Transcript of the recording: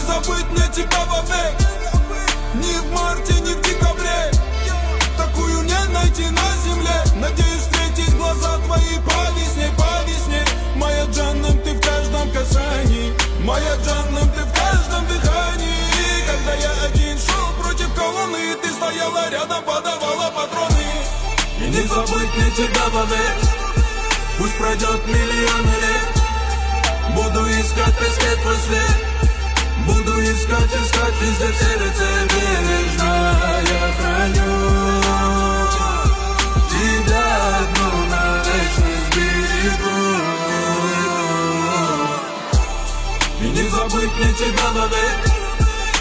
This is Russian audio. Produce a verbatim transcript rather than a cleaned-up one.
забыть мне тебя вовек. Ни в марте, ни в декабре. Такую не найти на земле. Надеюсь встретить глаза твои по весне, по весне. Моя Джанна, ты в каждом касании. Моя Джанна, ты в каждом дыхании. Когда я один шел против колонны, ты стояла рядом, подавала патроны. И не забыть мне тебя вовек. Пусть пройдет миллионы лет. Буду искать в песке твой след. Буду искать, искать везде в сердце. Бережно я храню тебя одну на вечность берегу. И не забыть мне тебя вовек.